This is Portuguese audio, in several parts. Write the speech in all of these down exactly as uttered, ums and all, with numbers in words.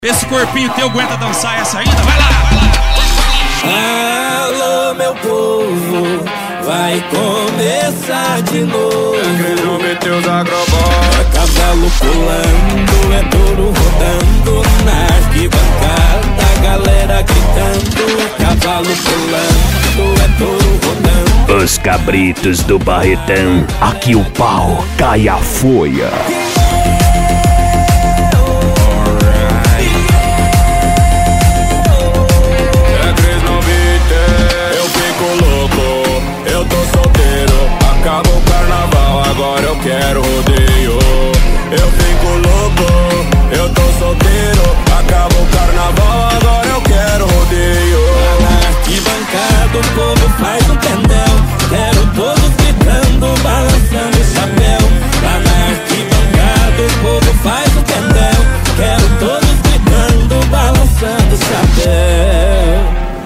Esse corpinho teu aguenta dançar essa ainda? Vai lá, vai lá, vai lá. Alô, meu povo, vai começar de novo. Acredito meteus agrobóticos. É cavalo pulando, é touro rodando na arquibancada, a galera gritando. É cavalo pulando, é touro rodando. Os cabritos do Barretão, aqui o pau cai a folha. Acabou o carnaval, agora eu quero rodeio. Eu fico louco, eu tô solteiro. Acabou o carnaval, agora eu quero rodeio. Lá na arquibancada o povo faz um tendel. Quero todos gritando, balançando o chapéu. Lá na arquibancada o povo faz um tendel. Quero todos gritando, balançando o chapéu.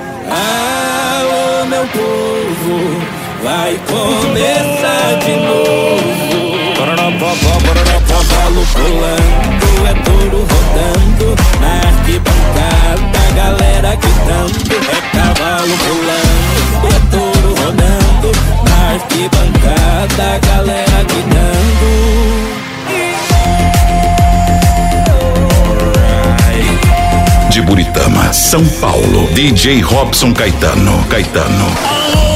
Alô, meu povo, vai começar de novo. É cavalo pulando, é touro rodando na arquibancada, a galera gritando. É cavalo pulando, é touro rodando na arquibancada, a galera gritando. De Buritama, São Paulo, D J Robson Caetano. Caetano.